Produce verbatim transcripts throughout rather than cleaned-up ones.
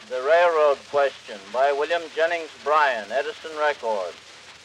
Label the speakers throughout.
Speaker 1: The Railroad Question by William Jennings Bryan, Edison Records.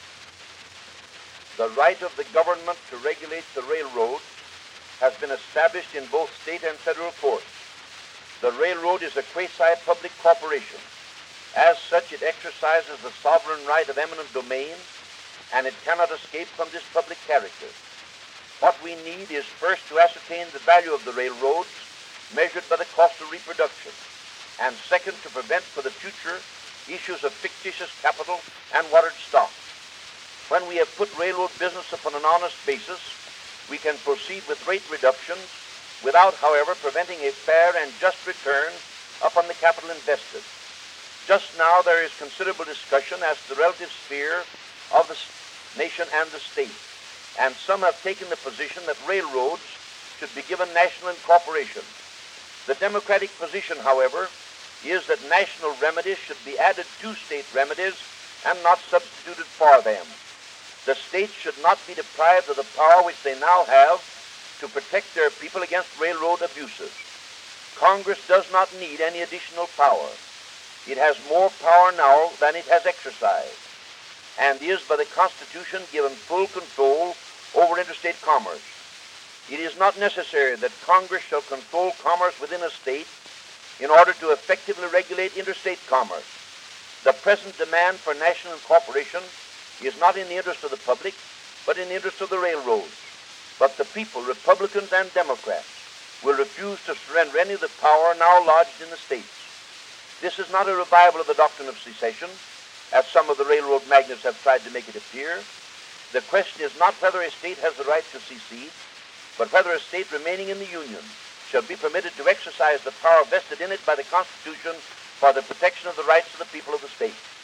Speaker 2: The right of the government to regulate the railroads has been established in both state and federal courts. The railroad is a quasi-public corporation. As such, it exercises the sovereign right of eminent domain, and it cannot escape from this public character. What we need is first to ascertain the value of the railroads, measured by the cost of reproduction, and second, to prevent for the future issues of fictitious capital and watered stock. When we have put railroad business upon an honest basis, we can proceed with rate reductions without, however, preventing a fair and just return upon the capital invested. Just now there is considerable discussion as to the relative sphere of the nation and the state, and some have taken the position that railroads should be given national incorporation. The Democratic position, however, is that national remedies should be added to state remedies and not substituted for them. The states should not be deprived of the power which they now have to protect their people against railroad abuses. Congress does not need any additional power. It has more power now than it has exercised, and is by the Constitution given full control over interstate commerce. It is not necessary that Congress shall control commerce within a state in order to effectively regulate interstate commerce. The present demand for national incorporation is not in the interest of the public, but in the interest of the railroads. But the people, Republicans and Democrats, will refuse to surrender any of the power now lodged in the states. This is not a revival of the doctrine of secession, as some of the railroad magnates have tried to make it appear. The question is not whether a state has the right to secede, but whether a state remaining in the Union shall be permitted to exercise the power vested in it by the Constitution for the protection of the rights of the people of the state.